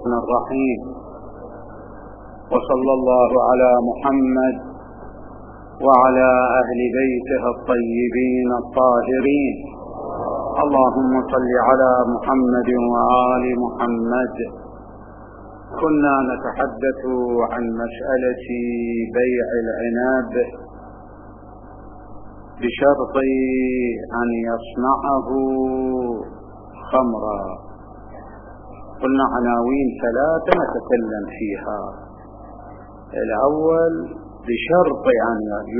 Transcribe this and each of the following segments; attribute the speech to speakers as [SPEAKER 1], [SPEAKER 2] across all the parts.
[SPEAKER 1] الرحمن الرحيم. وصلى الله على محمد وعلى أهل بيته الطيبين الطاهرين. اللهم صل على محمد وآل محمد. كنا نتحدث عن مسألة بيع العنب بشرط أن يصنعه خمرا. قلنا عناوين ثلاثة نتكلم فيها. الأول بشرط أن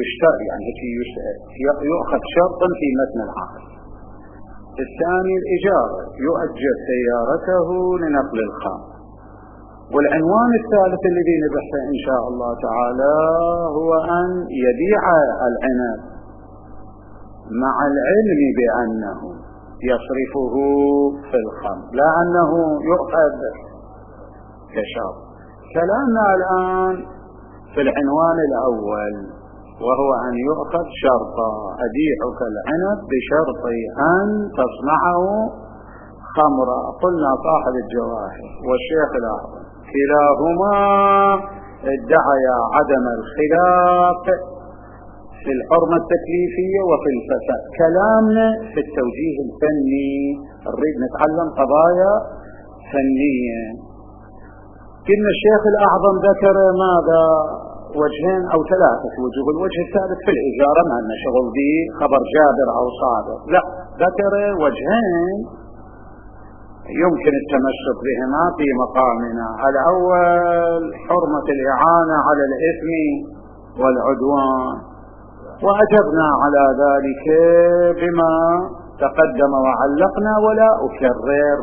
[SPEAKER 1] يؤخذ شرطا في متن العقد. الثاني الإجارة، يؤجر سيارته لنقل الخام. والعنوان الثالث الذي نبحثه إن شاء الله تعالى هو أن يبيع العنب مع العلم بأنه يصرفه في الخمر، لا أنه يؤخذ كشرط. كلامنا الآن في العنوان الأول، وهو أن يؤخذ شرطا: أبيعك العنب بشرط أن تصنعه خمرا. قلنا صاحب الجواهر والشيخ الأعظم كلاهما ادعيا عدم الخلاف في الحرمة التكليفية وفي الفساد. كلامنا في التوجيه الفني، نريد نتعلم قضايا فنية. كنا الشيخ الأعظم ذكر ماذا؟ وجهين أو ثلاثة وجوه. الوجه الثالث في الإجارة، ما لنا شغل به، خبر جابر أو صادق، لا، ذكر وجهين يمكن التمسك بهما في مقامنا. الأول حرمة الإعانة على الإثم والعدوان، وأجبنا على ذلك بما تقدم وعلقنا ولا أكرر.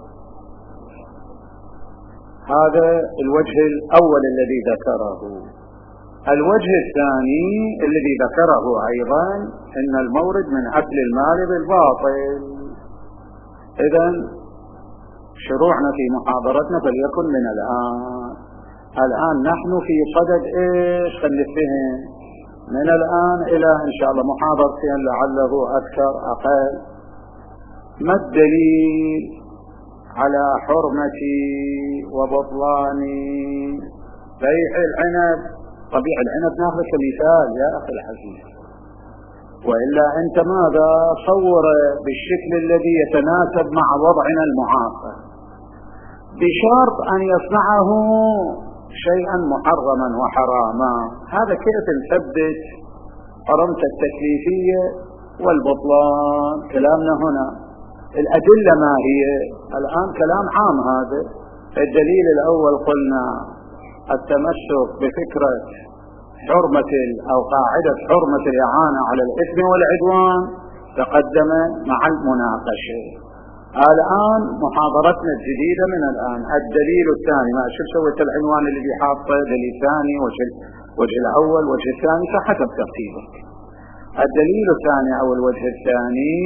[SPEAKER 1] هذا الوجه الأول الذي ذكره. الوجه الثاني الذي ذكره أيضا إن المورد من أكل المال بالباطل. إذن شروعنا في محاضرتنا فليكن من الآن نحن في صدد إيش؟ خلفهم من الآن إلى إن شاء الله محاضرتين لعله أكثر أقل. ما الدليل على حرمة وبطلان بيع العنب؟ طبيعي العنب ناخذ كمثال يا أخي الحبيب، وإلا أنت ماذا؟ صور بالشكل الذي يتناسب مع وضعنا المعاصر، بشرط أن يصنعه شيئا محرما وحراما. هذا كيف نثبت حرمة التكليفية والبطلان؟ كلامنا هنا الأدلة ما هي؟ الآن كلام عام. هذا الدليل الأول قلنا التمسك بفكرة حرمة أو قاعدة حرمة الإعانة على الإثم والعدوان تقدم مع المناقشة. الآن محاضرتنا الجديدة من الآن الدليل الثاني. ما شو سويت العنوان اللي حاطه؟ دليل ثاني، وجه الأول، وجه الثاني، فحسب ترتيبك. الدليل الثاني أو الوجه الثاني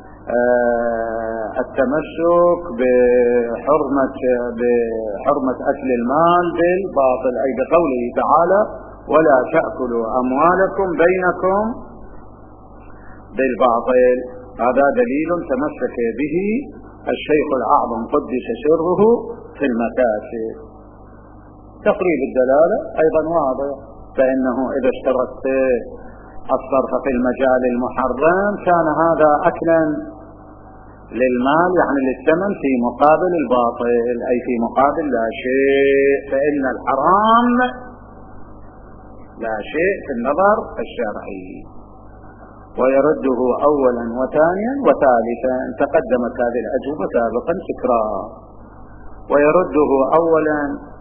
[SPEAKER 1] التمسك بحرمة أكل المال بالباطل، أي بقوله تعالى: ولا تأكلوا أموالكم بينكم بالباطل. هذا دليل تمسك به الشيخ الأعظم قدس سره في المكاسب. تقريب الدلالة أيضا واضح، فإنه إذا اشترطت الصرف في المجال المحرم كان هذا أكلا للمال، يعني للثمن، في مقابل الباطل، أي في مقابل لا شيء. فإن الحرام لا شيء في النظر الشرعي، ويرده أولا وثانيا وثالثا. تقدمت هذه الأجوبة سابقا تكرار. ويرده أولا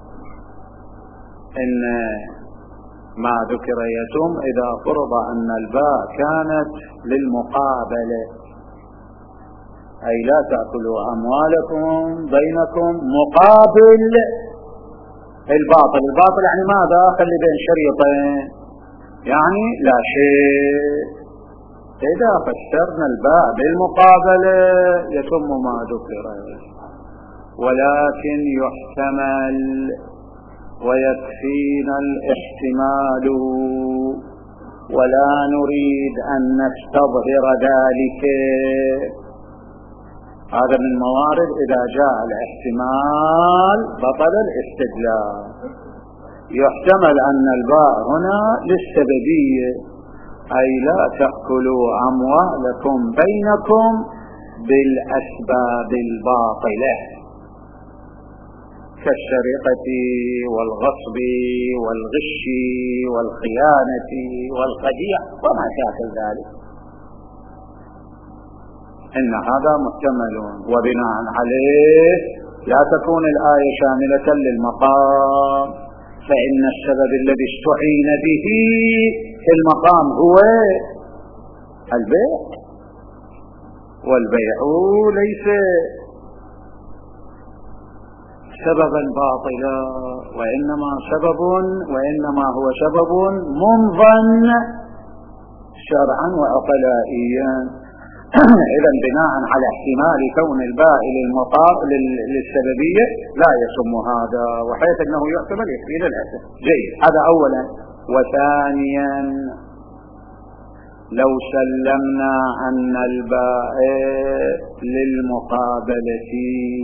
[SPEAKER 1] إن ما ذكر يتم إذا فرض أن الباء كانت للمقابلة، أي لا تأكلوا أموالكم بينكم مقابل الباطل. الباطل يعني ماذا؟ خلي بين شريطين، يعني لا شيء. إذا فسرنا الباء بالمقابلة يتم ما ذكر، ولكن يحتمل ويكفينا الاحتمال، ولا نريد أن نستظهر ذلك. هذا من موارد إذا جاء الاحتمال بطل الاستدلال. يحتمل أن الباء هنا للسببية، أي لا تأكلوا أموالكم بينكم بالأسباب الباطلة كالسرقة والغصب والغش والخيانة والخديع وما شاكل ذلك. إن هذا محتمل، وبناء عليه لا تكون الآية شاملة للمقام، فإن السبب الذي استعين به في المقام هو البيع، والبيع ليس سببا باطلا، وإنما هو سبب منظن شرعا وعقلائيا. إذا بناء على احتمال كون الباء للسببية لا يسمى هذا، وحيث أنه يعتبر يكفي الأسف. جيد، هذا أولا. وثانيا لو سلمنا أن الباء للمقابلة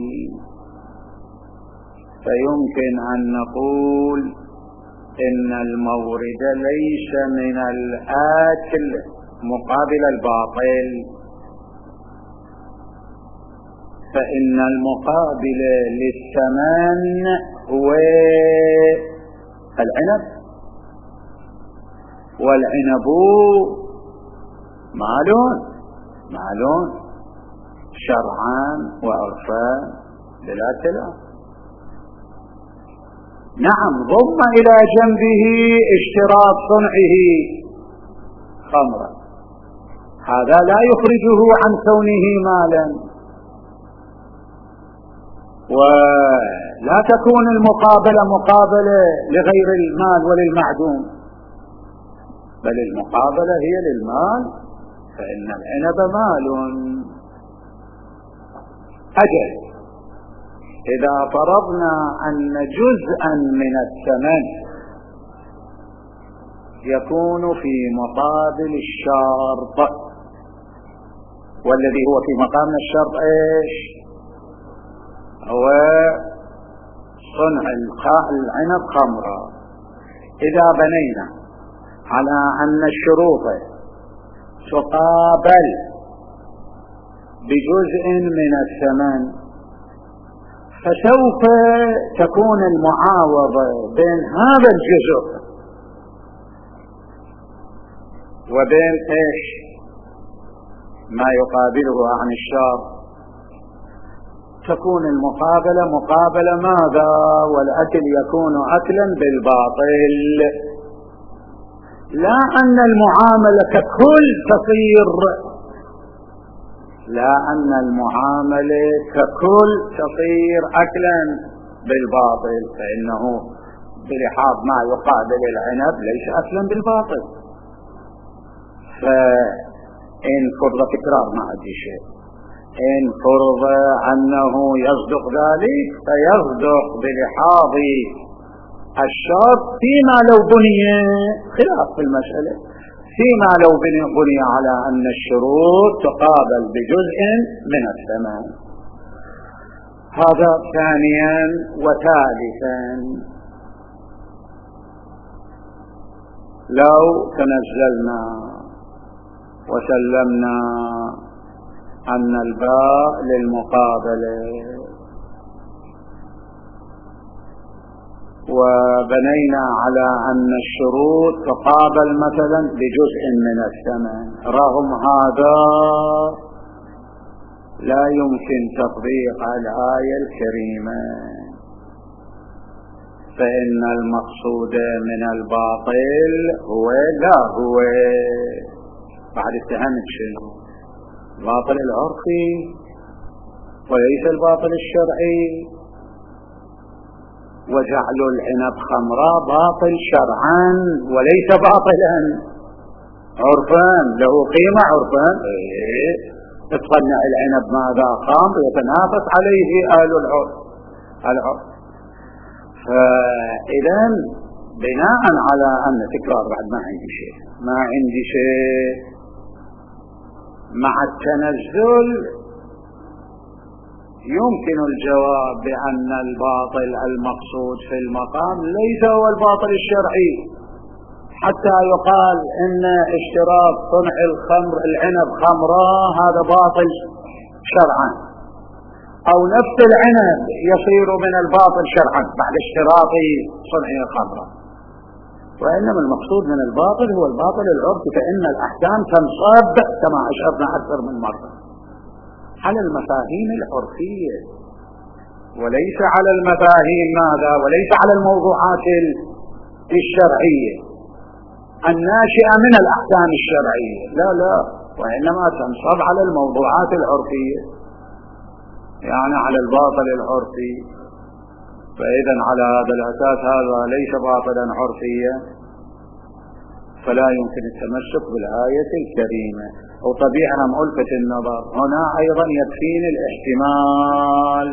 [SPEAKER 1] فيمكن أن نقول إن المورد ليس من الآكل مقابل الباطل، فإن المقابل للثمن هو العنب، والعنب مال شرعا وعرفا بلا خلاف. نعم، ضم إلى جنبه اشتراط صنعه خمرا، هذا لا يخرجه عن كونه مالا، ولا تكون المقابلة مقابلة لغير المال وللمعدوم، بل المقابلة هي للمال، فإن العنب مال. أجل، إذا فرضنا أن جزءا من الثمن يكون في مقابل الشرط، والذي هو في مقام الشرط ايش؟ هو صنع العنب خمرا. إذا بنينا على أن الشروط تقابل بجزء من الثمن، فسوف تكون المعاوضة بين هذا الجزء وبين ايش ما يقابله عن الشرط، تكون المقابلة مقابلة ماذا؟ والأكل يكون أكلا بالباطل، لا أن المعاملة ككل تصير أكلا بالباطل، فإنه بلحاظ ما يقابل العنب ليس أكلا بالباطل. فإن فرض تكرار ما أدري شيء، إن فرض أنه يصدق ذلك فيصدق بلحاظ الشرط فيما لو بني خلاف في المسألة، فيما لو بني على أن الشروط تقابل بجزء من الثمن. هذا ثانيا. وثالثا، لو تنزلنا وسلمنا أن الباء للمقابلة وبنينا على أن الشروط تقابل مثلا بجزء من الثمن، رغم هذا لا يمكن تطبيق الآية الكريمة، فإن المقصود من الباطل هو بعد اتهمت شيء الباطل العرفي وليس الباطل الشرعي، وجعل العنب خمرا باطل شرعا وليس باطلا عرفا، له قيمة عرفا. تتصنع العنب ماذا؟ خمر، يتنافس عليه أهل العرف. فإذا بناء على أن تكرار بعد ما عندي شيء مع التنزل يمكن الجواب بأن الباطل المقصود في المقام ليس هو الباطل الشرعي، حتى يقال إن اشتراط صنع العنب خمرا هذا باطل شرعا، أو نفس العنب يصير من الباطل شرعا بعد اشتراط صنعه خمرا، وإنما المقصود من الباطل هو الباطل العرفي، فإن الأحكام تنصب كما أشرنا أكثر من مرة على المفاهيم العرفية وليس على المفاهيم ماذا، وليس على الموضوعات الشرعية الناشئة من الأحكام الشرعية، لا، وإنما تنصب على الموضوعات العرفية، يعني على الباطل العرفي. فإذا على هذا الأساس هذا ليس باطلا عرفيا، فلا يمكن التمسك بالآية الكريمة. وطبيعي ألفت النظر هنا أيضا يكفيني الاحتمال،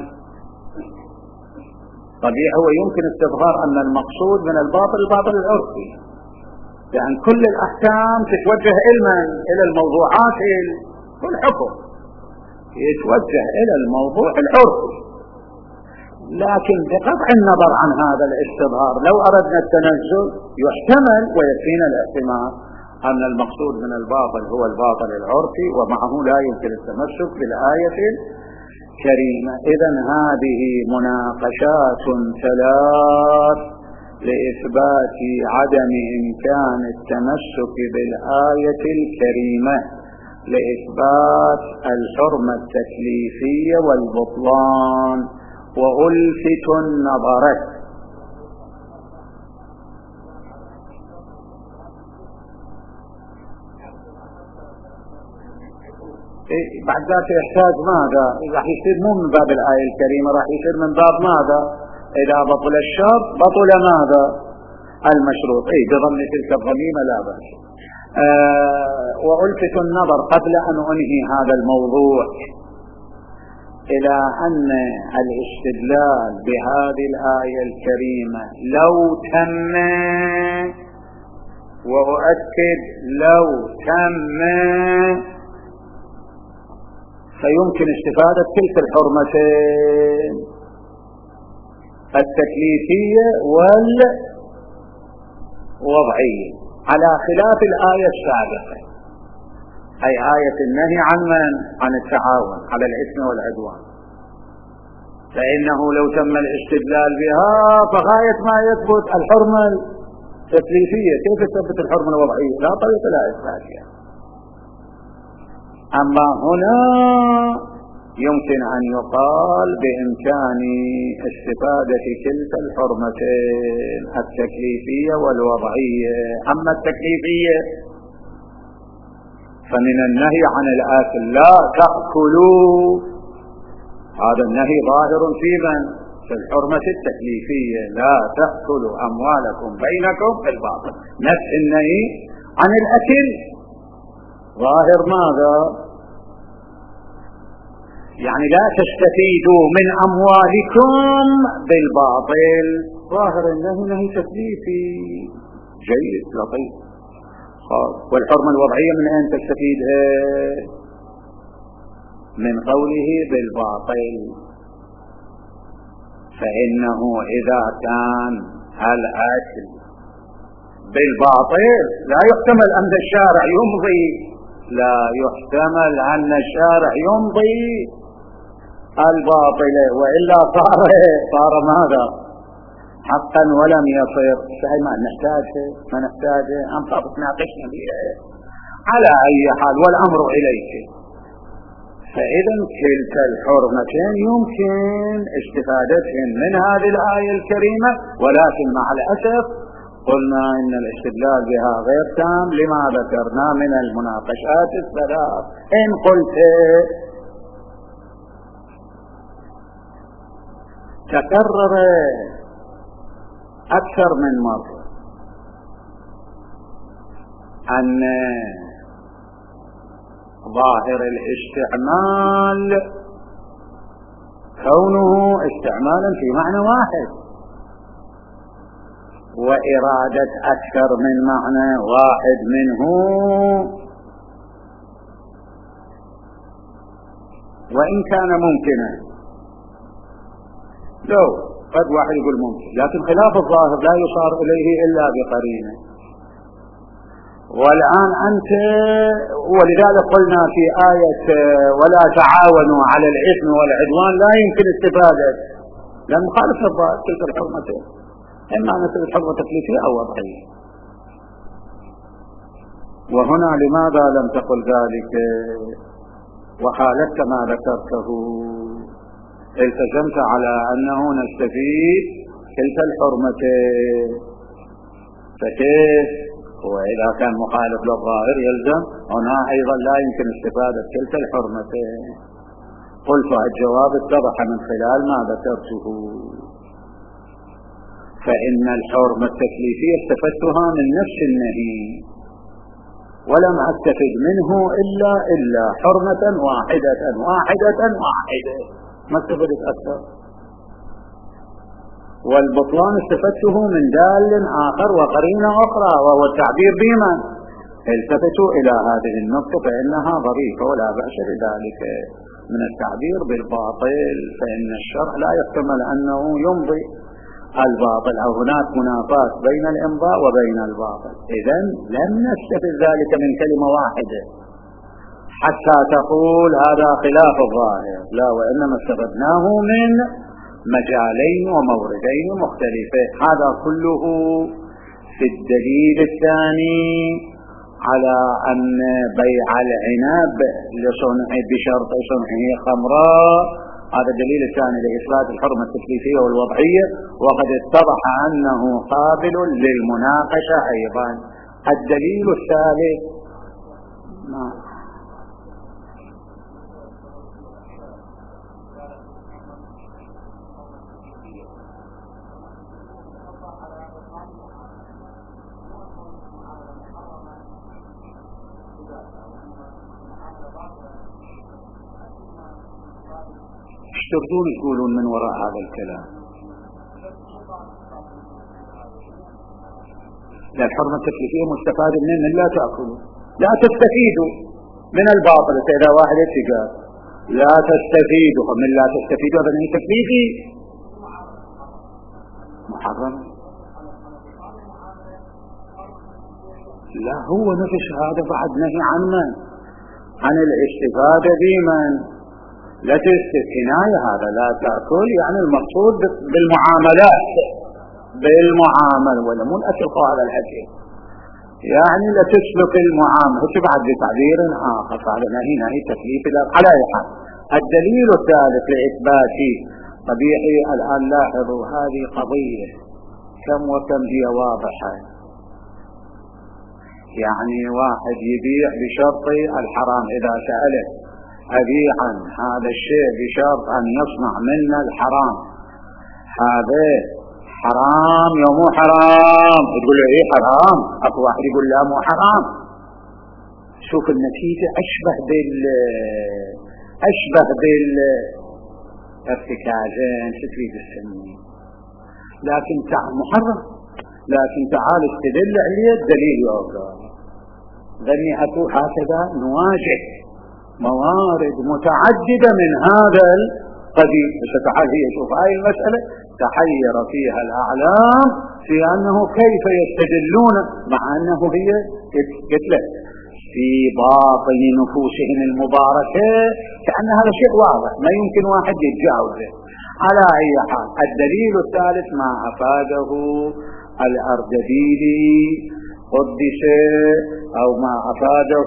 [SPEAKER 1] طبيعي ويمكن استظهار أن المقصود من الباطل الباطل العرفي، لأن كل الأحكام تتوجه إلى الموضوعات والحكم يتوجه إلى الموضوع العرفي، لكن بقطع النظر عن هذا الاستظهار لو أردنا التنزل يحتمل ويكفينا الاحتمال أن المقصود من الباطل هو الباطل العرفي، ومعه لا يمكن التمسك بالآية الكريمة. إذن هذه مناقشات ثلاث لإثبات عدم إمكان التمسك بالآية الكريمة، لإثبات الحرمة التكليفية والبطلان. وألفت النظر بعد ذلك يحتاج ماذا؟ راح يصير مو من باب الآية الكريمة، راح يصير من باب ماذا؟ إذا بطل الشرط بطل ماذا؟ المشروط. بضم تلك الضميمة لا بأس. وألفت النظر قبل أن أنهي هذا الموضوع إلى أن الاستدلال بهذه الآية الكريمة لو تم، وأؤكد لو تم، فيمكن استفادة تلك الحرمتين التكليفية والوضعية على خلاف الآية السابقة، أي آية النهي عن التعاون على الإثم والعدوان، فإنه لو تم الاستدلال بها فغاية ما يثبت الحرمة التكليفية. كيف تثبت الحرمة الوضعية؟ لا طريقة لا إثباتها. أما هنا يمكن أن يقال بإمكان استفادة كلتا الحرمتين التكليفية والوضعية. أما التكليفية فمن النهي عن الآكل لا تأكلوا، هذا النهي ظاهر في الحرمة التكليفية، لا تأكلوا أموالكم بينكم بالباطل. نفس النهي عن الأكل ظاهر ماذا؟ يعني لا تستفيدوا من أموالكم بالباطل، ظاهر النهي نهي تكليفي جيد لطيف. والحرمة الوضعية من أين تستفيدها؟ من قوله بالباطل. فإنه إذا كان الأكل بالباطل لا يحتمل أن الشارع يمضي، لا يحتمل أن الشارع يمضي الباطل، وإلا صار ماذا؟ حقا ولم يصير. شيء ما نحتاجه أنت تناقشنا به على أي حال، والأمر إليك. فإذا كلتا الحرمتين يمكن استفادتهن من هذه الآية الكريمة، ولكن مع الأسف قلنا إن الاستدلال بها غير تام لما ذكرنا من المناقشات الثلاث. إن قلت تكرر أكثر من مرة أن ظاهر الاستعمال كونه استعمالا في معنى واحد، وإرادة أكثر من معنى واحد منه، وإن كان ممكنا لو قد واحد يقول ممكن، لكن خلاف الظاهر لا يصار إليه إلا بقرينة. والآن أنت، ولذلك قلنا في آية ولا تعاونوا على الإثم والعدوان لا يمكن استفادة، لأن مخالف الظاهر تلك الحرمتين، إما أن تكون حرمة تكليفية أو وضعية. وهنا لماذا لم تقل ذلك وخالفت ما ذكرته؟ التزمت على أنه نستفيد كلتا الحرمتين، فكيف وإذا كان مخالف للظاهر يلزم هنا أيضا لا يمكن استفادة كلتا الحرمتين؟ قلت الجواب اتضح من خلال ما ذكرته، فإن الحرمة التكليفية استفدتها من نفس النهي ولم أستفد منه إلا حرمة واحدة، ما استفدت أكثر. والبطلان استفدته من دال آخر وقرينة أخرى وهو التعبير بمن. التفتوا إلى هذه النقطة فإنها ظريفة ولا بأس بذلك من التعبير بالباطل، فإن الشرع لا يحتمل أنه يمضي الباطل أو هناك منافاة بين الإمضاء وبين الباطل. إذن لم نستفد ذلك من كلمة واحدة حتى تقول هذا خلاف الظاهر، لا، وإنما استفدناه من مجالين وموردين مختلفين. هذا كله في الدليل الثاني على أن بيع العنب بشرط صنعه خمراء، هذا الدليل الثاني لإثبات الحرمة التكليفية والوضعية، وقد اتضح أنه قابل للمناقشة أيضا. الدليل الثالث تردون يقولون من وراء هذا الكلام؟ لا، الحرمة التكليفية مستفادة من لا تأكلوا، لا تستفيدوا من الباطل. إذا واحد يتقال لا تستفيدوا من لا تستفيدوا هذا نهي تكليفي محرم. لا، هو نفس هذا بعد نهي عن من؟ عن الاستفادة بمن؟ لا كناية، هذا لا تأكل يعني المقصود بالمعاملات، بالمعامل ولا مو الأكل على الأكل، يعني لا تسلك المعاملة تبعد بتعبير آخر، هذا نهي تكليف. على أي حال الدليل الثالث لإثبات قبيحه. الآن لاحظوا هذه قضية كم وكم هي واضحة، يعني واحد يبيع بشرط الحرام، إذا سأله أبيعا هذا الشيء بشرط أن يصنع منا الحرام، هذا حرام يا مو حرام؟ تقول له إيه حرام؟ أكو واحد يقول لا مو حرام. شوف النتيجة أشبه ارتكازين تريد السنين، لكن محرم، لكن تعال استدل عليه الدليل يوقع. ذني أكو هكذا نواجه موارد متعددة من هذا القبيل. فتعال هي شوف هاي المسألة تحير فيها الأعلام في أنه كيف يستدلون مع أنه هي قتلت في باطن نفوسهم المباركة كأن هذا شيء واضح ما يمكن واحد يتجاوزه. على أي حال الدليل الثالث ما أفاده الأردبيلي قدس، أو ما أفاده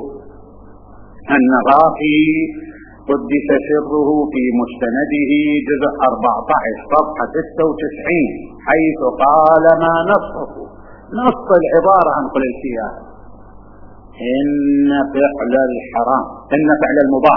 [SPEAKER 1] النغافي قدس سره في مستنده جزء 14 صفحة 96، حيث قال ما نص العبارة عن كل السياق: إن فعل المباح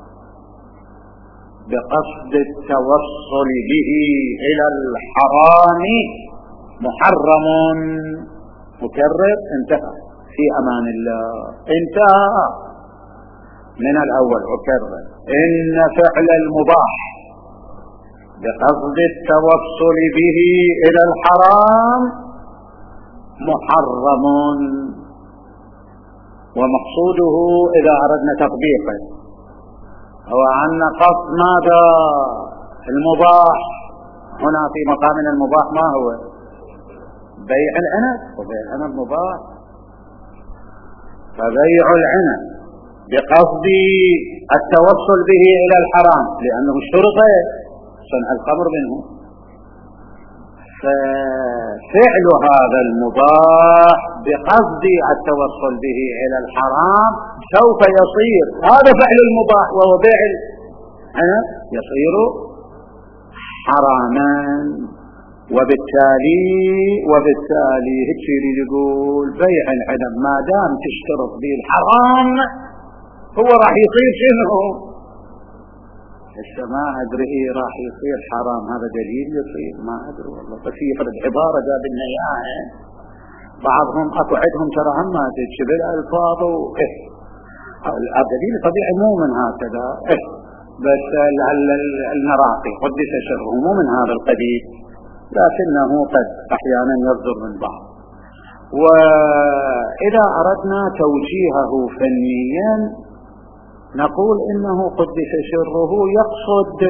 [SPEAKER 1] بقصد التوصل به إلى الحرام محرم. مكرر انتهى في أمان الله، انتهى من الأول. أكرر: إن فعل المباح بقصد التوصل به إلى الحرام محرم. ومقصوده إذا أردنا تطبيقه هو أن قصد ماذا؟ المباح هنا في مقامنا المباح ما هو؟ بيع العنب، وبيع العنب مباح. فبيع العنب بقصد التوصل به إلى الحرام لأنه اشترط صنع الخمر منه، ففعل هذا المباح بقصد التوصل به إلى الحرام سوف يصير هذا فعل المباح وهو بيع العنب يصير حراما. وبالتالي هيك يريد يقول بيع العنب ما دام تشترط به الحرام هو راح يصير شنو؟ هسه ما ادري راح يصير حرام، هذا دليل يصير ما ادري والله، بس يفرض عباره جاب لنا اياها. بعضهم اكو عندهم ترى هم تشبه الفاظ الدليل طبيعي مو من هكذا بس المراقي قدس سره مو من هذا القبيل، لكنه قد احيانا يصدر من بعض. واذا اردنا توجيهه فنيا نقول انه قدس سره يقصد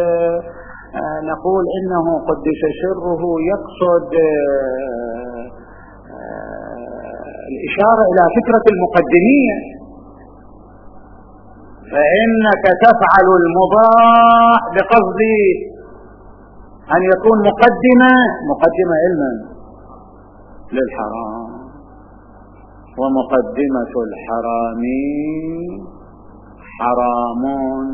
[SPEAKER 1] الاشاره الى فكره المقدميه، فانك تفعل المباح بقصد أن يكون مقدمة علما للحرام، ومقدمة الحرام حرام،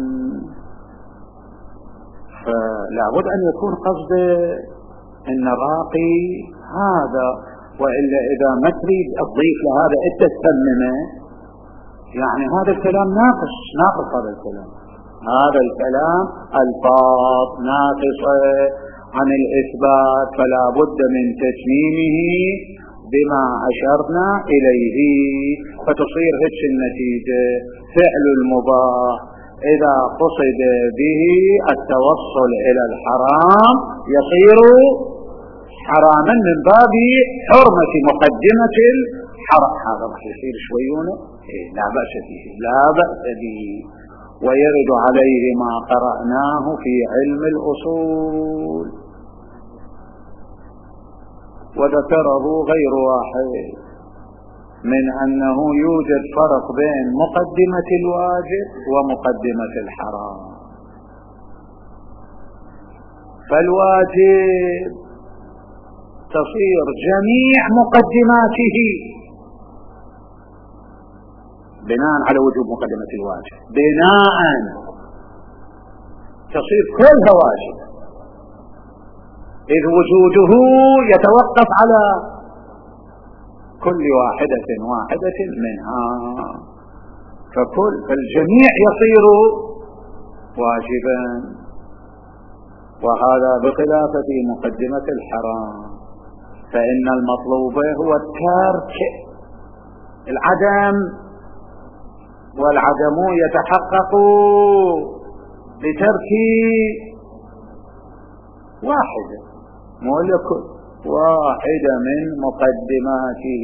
[SPEAKER 1] فلا بد أن يكون قصد أن الراقي هذا، وإلا إذا ما تريد تضيف لهذا أنت تتممه يعني هذا الكلام ناقص هذا الكلام، هذا الكلام الفاظ ناقصة عن الإثبات، فلا بد من تتميمه بما أشرنا إليه، فتصير هيك النتيجة فعل المباح إذا قصد به التوصل إلى الحرام يصير حراما من باب حرمة مقدمة الحرام. هذا راح يصير شويونه لا بأس به ويرد عليه ما قرأناه في علم الأصول. وذكره غير واحد من أنه يوجد فرق بين مقدمة الواجب ومقدمة الحرام. فالواجب تصير جميع مقدماته بناء على وجوب مقدمة الواجب، بناء تصير كلها واجب، إذ وجوده يتوقف على كل واحدة منها، فالجميع يصير واجبا، وهذا بخلاف في مقدمة الحرام، فإن المطلوب هو الترك العدم، والعدم يتحقق بترك واحدة من مقدماته،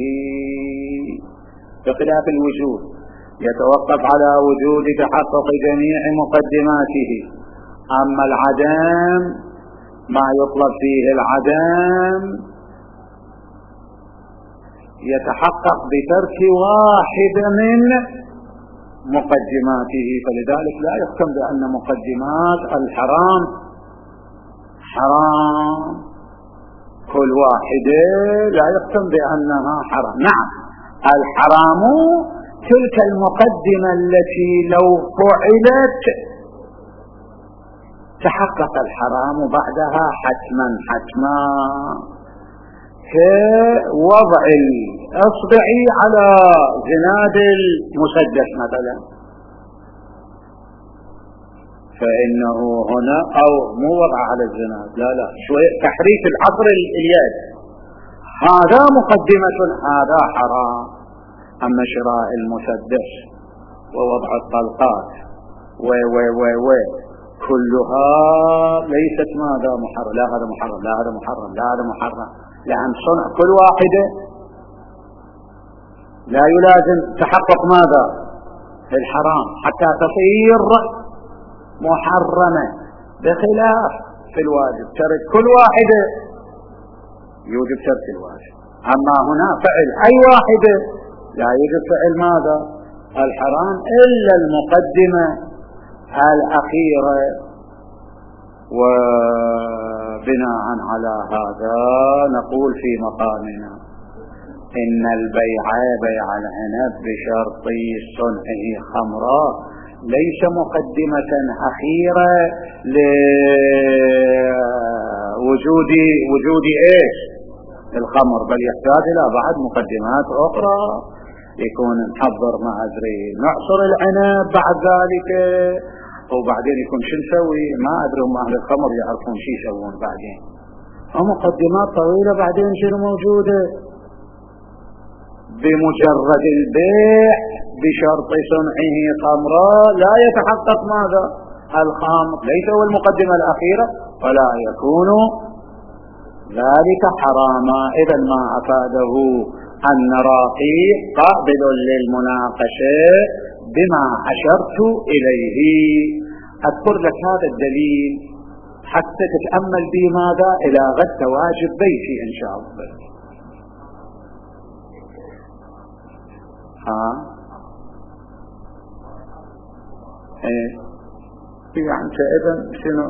[SPEAKER 1] بخلاف الوجود يتوقف على وجود تحقق جميع مقدماته. أما العدم ما يطلب فيه العدم يتحقق بترك واحدة من مقدماته، فلذلك لا يحكم بأن مقدمات الحرام حرام، كل واحدة لا يحكم بأنها حرام. نعم الحرام تلك المقدمة التي لو فعلت تحقق الحرام بعدها حتما كوضع الأصبع على زناد المسدس مثلا، فإنه هنا أو مو وضع على الزناد، لا شوية تحريك العصر اليد، هذا مقدمة، هذا حرام. أما شراء المسدس ووضع الطلقات كلها ليست ماذا محرم، لا هذا محرم لا هذا محرم لا هذا محرم، لأن صنع كل واحدة لا يلازم تحقق ماذا الحرام حتى تصير محرمة، بخلاف في الواجب ترك كل واحدة يوجب ترك الواجب. أما هنا فعل أي واحدة لا يوجب فعل ماذا؟ الحرام إلا المقدمة الأخيرة. وبناء على هذا نقول في مقامنا إن البيع بيع العنب بشرط صنعه خمرا ليس مقدمة أخيرة لوجود إيش الخمر، بل يحتاج إلى بعض مقدمات أخرى. يكون نحضر ما أدري نعصر العنب بعد ذلك، وبعدين يكون شو نسوي ما أدري هم أهل الخمر يعرفون شو يسوون بعدين، ومقدمات طويلة بعدين شنو موجودة. بمجرد البيع بشرط صنعه خمرا لا يتحقق ماذا؟ الخمر ليس هو المقدمة الأخيرة، ولا يكون ذلك حراما. إذا ما أفاده أن راقي قابل للمناقشة بما أشرت إليه. أذكر لك هذا الدليل حتى تتأمل به ماذا إلى غد تواجد بيتي إن شاء الله. يعني إذا شنو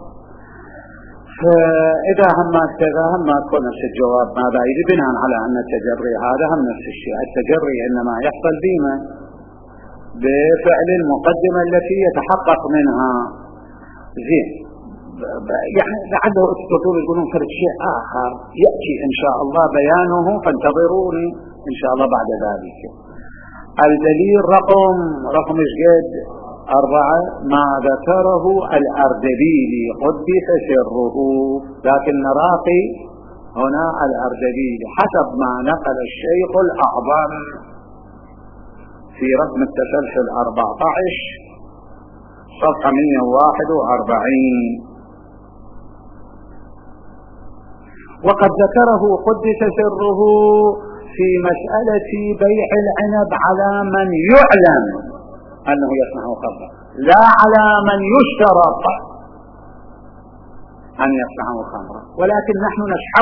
[SPEAKER 1] فإذا هم كذا هم تكون نفس الجواب ماذا يجي بناء على أن التجري هذا هم نفس الشيء. التجري إنما يحصل بما بفعل المقدمة التي يتحقق منها. زين يعني لعله الدكتور يقولون فرد شيء آخر يأتي إن شاء الله بيانه، فانتظروني إن شاء الله بعد ذلك. الدليل رقم جد 4 ما ذكره الأردبيلي قدس سره، لكن راقي هنا الأردبيلي حسب ما نقل الشيخ الأعظم في رقم التسلسل 14 صفحة 141. وقد ذكره قدس سره في مسألة بيع العنب على من يعلم أنه يصنع خمرا، لا على من يشترط أن يصنع خمرا، ولكن نحن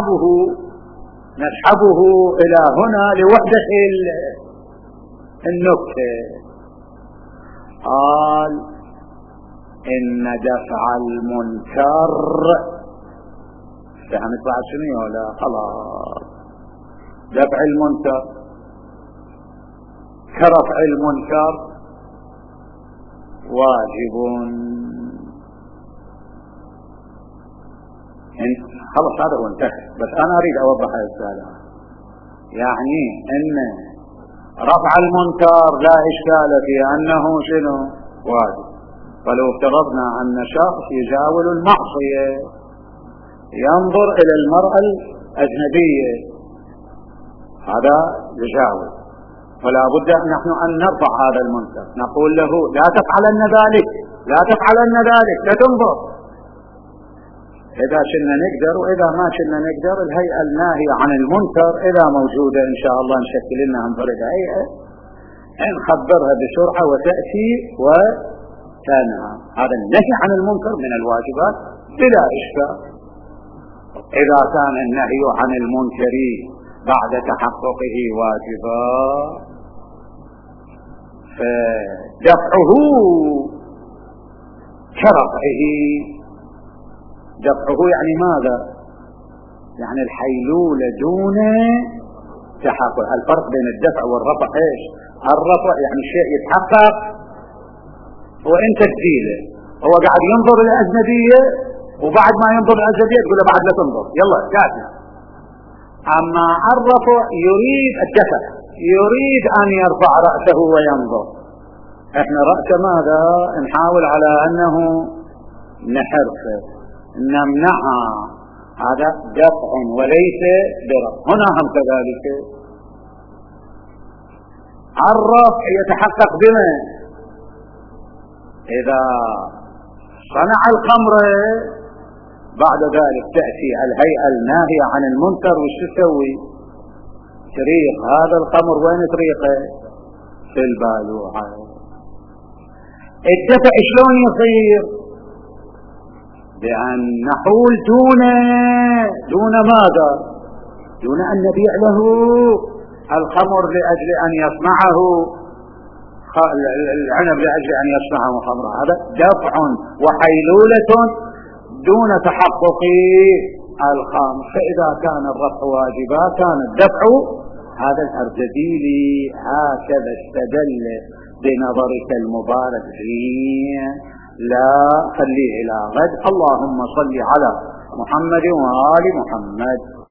[SPEAKER 1] نسحبه إلى هنا لوحدة النكتة. قال إن دفع المنكر فهمت بعد شنو ولا خلاص؟ دفع المنكر كرفع المنكر واجب. خلاص هذا هو انتهى، بس أنا أريد أوضح هذا السالة. يعني إن رفع المنكر لا إشكال في أنه شنو واجب. فلو افترضنا أن شخص يجاول المعصية ينظر إلى المرأة الأجنبية، هذا يجاول، فلا بد نحن أن نرفع هذا المنكر، نقول له لا تفعلن ذلك، لا تفعلن ذلك، لا تنظر. إذا كنا نقدر، وإذا ما كنا نقدر الهيئة الناهية عن المنكر إذا موجودة إن شاء الله نشكل لنا انفرد هيئة نخبرها بسرعة وتأتي وتنهى. هذا النهي عن المنكر من الواجبات بلا إشكال. إذا كان النهي عن المنكر بعد تحققه واجبا فدفعه كرفعه. دفعه يعني ماذا؟ يعني الحيلولة دون تحقق. الفرق بين الدفع والرفع ايش؟ الرفع يعني الشيء يتحقق وانت تزيله. هو قاعد ينظر الأجنبية وبعد ما ينظر الأجنبية تقول له بعد لا تنظر يلا كاتب. أما الرفع يريد الدفع، يريد أن يرفع رأسه وينظر. احنا رأسه ماذا؟ نحاول على أنه نحرفه نمنعها، هذا دفع وليس برفع. هنا هم كذلك الرفع يتحقق بما إذا صنع الخمر بعد ذلك تأتي الهيئة الناهية عن المنكر وش تسوي؟ تريق هذا الخمر. وين تريقه؟ في البالوعة. الدفع شلون يصير؟ بأن نحول دون ماذا؟ دون أن نبيع له الخمر لأجل أن يصنعه، العنب لأجل أن يصنعه خمرا. هذا دفع وحيلولة دون تحقق الخامس. فإذا كان الرفع واجبا كان الدفع. هذا الأرجديلي هكذا استدل بنظرك المبارك فيه. لا خليه إلى غد. اللهم صل على محمد وآل محمد.